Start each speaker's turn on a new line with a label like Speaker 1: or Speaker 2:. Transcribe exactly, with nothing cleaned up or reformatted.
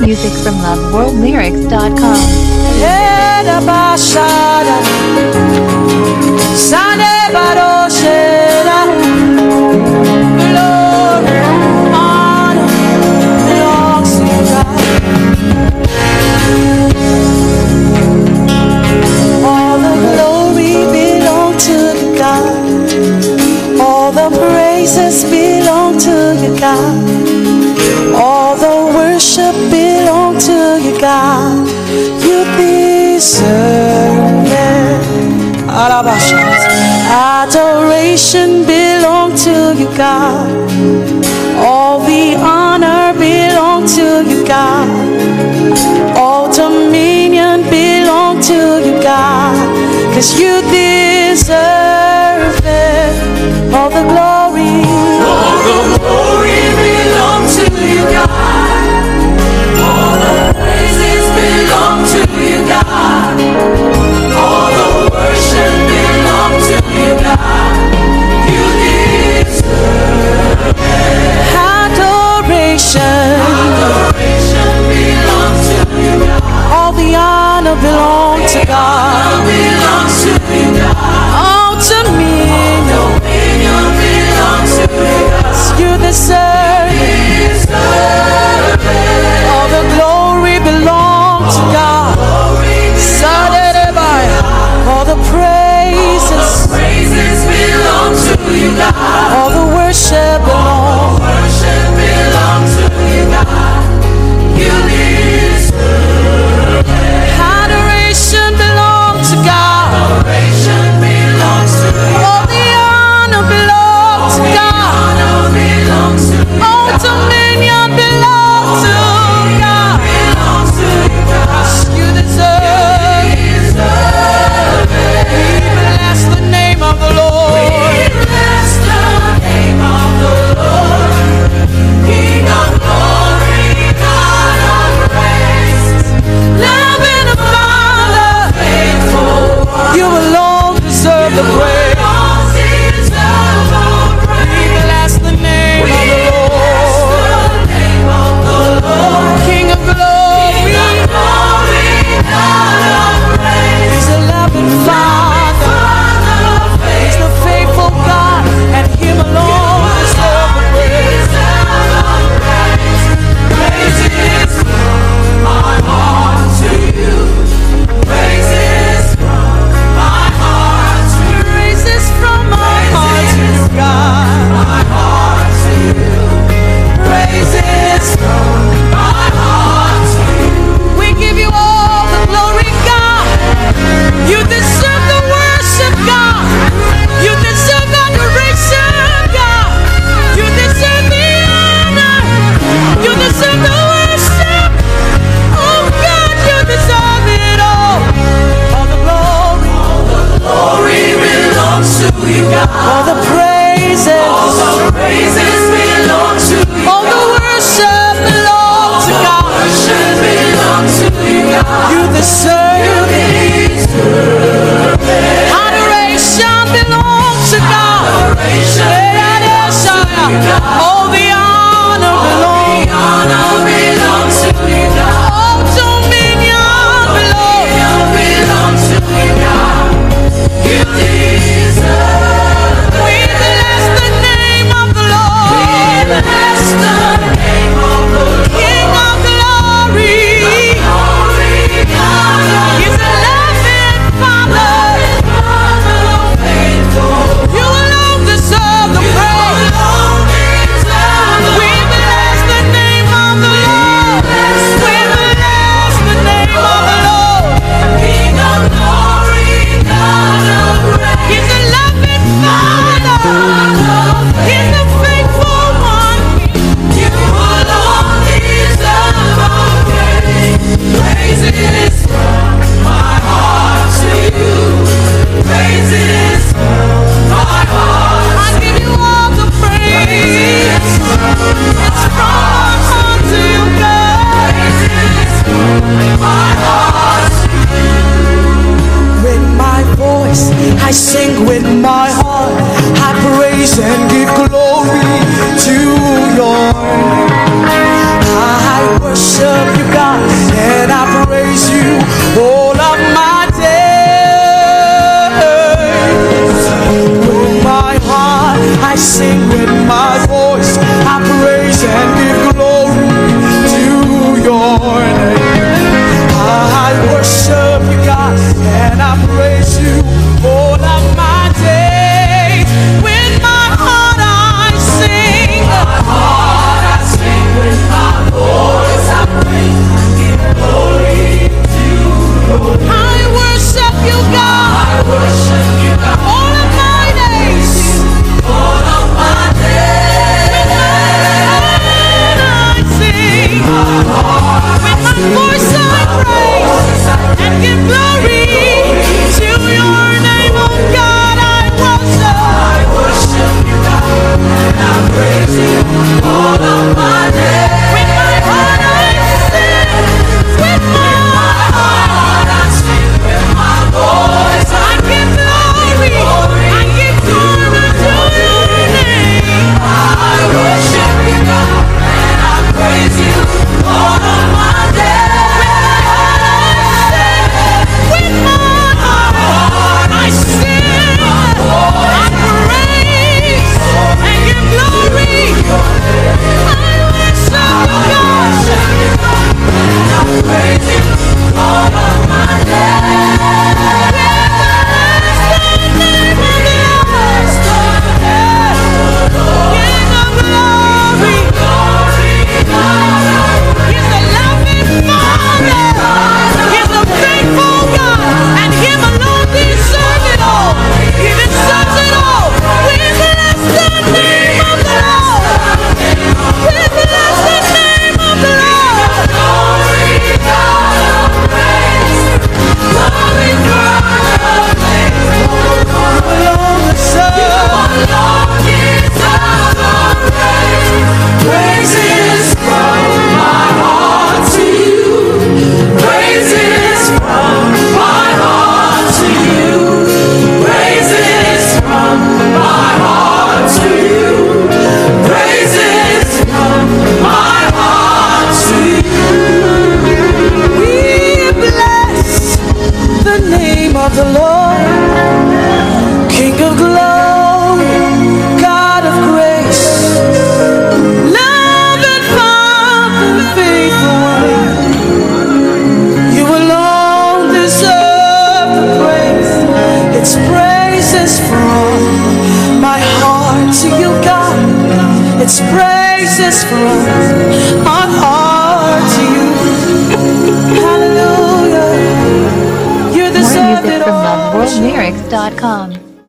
Speaker 1: Music from love world lyrics dot com.
Speaker 2: All the glory belong to you, God. All the praises belong to you, God. All the worship belong to you, God. You deserve it. Adoration belong to you, God. All the honor belong to you, God. All dominion belong to you, God. 'Cause you deserve it. All the glory,
Speaker 3: all the glory belong to you, God. All the praises belong to you, God. All the worship belong to you, God. You deserve it.
Speaker 2: Adoration,
Speaker 3: adoration belongs to you, God.
Speaker 2: All the honor belongs to God.
Speaker 3: Belongs to you, God.
Speaker 2: All dominion,
Speaker 3: all dominion belongs to you, God.
Speaker 2: You deserve
Speaker 3: it.
Speaker 2: All the glory belongs to God. All the praises,
Speaker 3: all the praises belong to you, God.
Speaker 2: All the worship belongs,
Speaker 3: worship belongs to you, God. You deserve it.
Speaker 2: Adoration belongs to God.
Speaker 3: Adoration belongs to you.
Speaker 2: All the honor belongs to God.
Speaker 3: Honor belongs to you.
Speaker 2: All dominion belongs to God.
Speaker 3: Belongs to you, God.
Speaker 2: You deserve,
Speaker 3: you deserve it.
Speaker 2: We bless the name of the Lord.
Speaker 3: We bless the name of the Lord. King of glory, God of praise.
Speaker 2: Love and the Father,
Speaker 3: faithful one.
Speaker 2: You alone deserve the praise. We bless the name of the Lord. King of glory, He's a loving Father. He's the faithful God, and Him alone deserve the praise.
Speaker 3: Praises from my heart to you. Praises from my heart to you.
Speaker 2: Praises from my heart to you, God.
Speaker 3: My heart to you. Praises from my heart to you.
Speaker 2: We give you all the glory, God. You deserve the worship, God. You deserve adoration, God. You deserve the honor. You deserve the worship. Oh God, you deserve it all. All the glory,
Speaker 3: all the glory belongs to you, God.
Speaker 2: all the praises,
Speaker 3: all the praises belong to you.
Speaker 2: all the worship belongs to God.
Speaker 3: Worship belongs to you, God.
Speaker 2: You deserve it. Adoration belongs to God. All the honor belongs,
Speaker 3: honor belongs to you, God.
Speaker 2: all dominion belongs,
Speaker 3: belongs to you, God. You deserve.
Speaker 2: We bless the name of the Lord.
Speaker 3: We bless the name of the Lord.
Speaker 2: King of glory,
Speaker 3: Glory, God.
Speaker 2: He's a loving Father.
Speaker 3: Faithful.
Speaker 2: You alone deserve the praise. We bless the name of the Lord. We bless the name of the Lord.
Speaker 3: King of glory, God of grace.
Speaker 2: He's a loving Father. He's a faithful one.
Speaker 3: You alone deserve our praise. Praises from my heart to you. Praises from my heart.
Speaker 2: I give you all the praise. It's from our heart to you, God.
Speaker 3: Praises from my heart to you.
Speaker 2: With my voice, I sing with my heart. I praise and give glory to your name. I worship you, God. these praises from my heart to you. Hallelujah. You
Speaker 1: More
Speaker 2: deserve
Speaker 1: music
Speaker 2: it
Speaker 1: from
Speaker 2: all.
Speaker 1: love world lyrics dot com.